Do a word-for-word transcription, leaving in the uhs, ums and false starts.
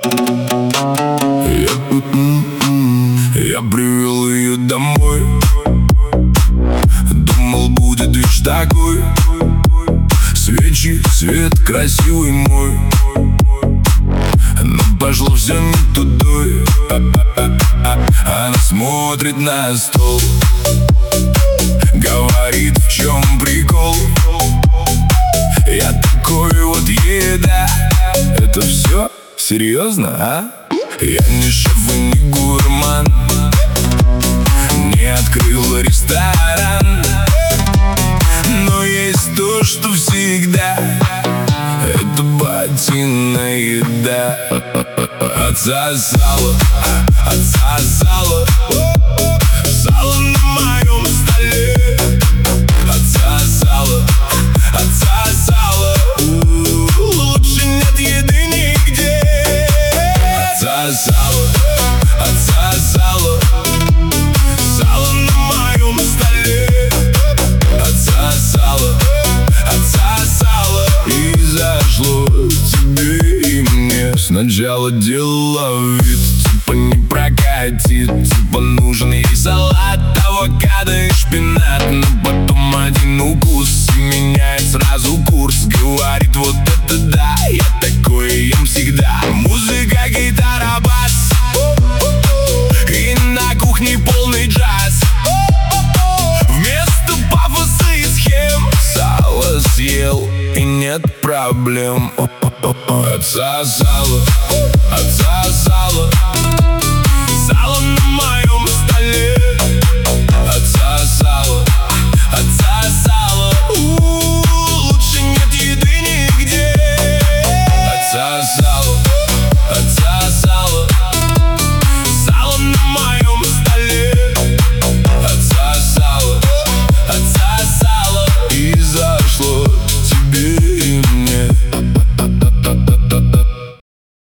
Я привел ее домой, думал, будет движ такой. Свечи, свет красивый мой, но пошло все не тудой. Она смотрит на стол, говорит, в чем прикол. Я такой вот еда. Это все? Серьезно, а? Я не шеф и не гурман, не открыл ресторан, но есть то, что всегда. Это батиная еда. Отсосала, отсосала сало на моем столе. Отсосала, отсосала, лучше нет еды нигде. Отсосала, отсосала сало на моем столе. Отсосала, отсосала, и зашло тебе и мне. Сначала делала вид, типа не прокатит, типа нужен ей салат, авокадо и шпинат. Но потом один укус и меняет сразу курс. Говорит, вот это да, я такой ем всегда. Музыка, гитара, бас, и на кухне полный джаз. Вместо пафоса и схем сало съел, и нет проблем. Отсосала, отсосала сало на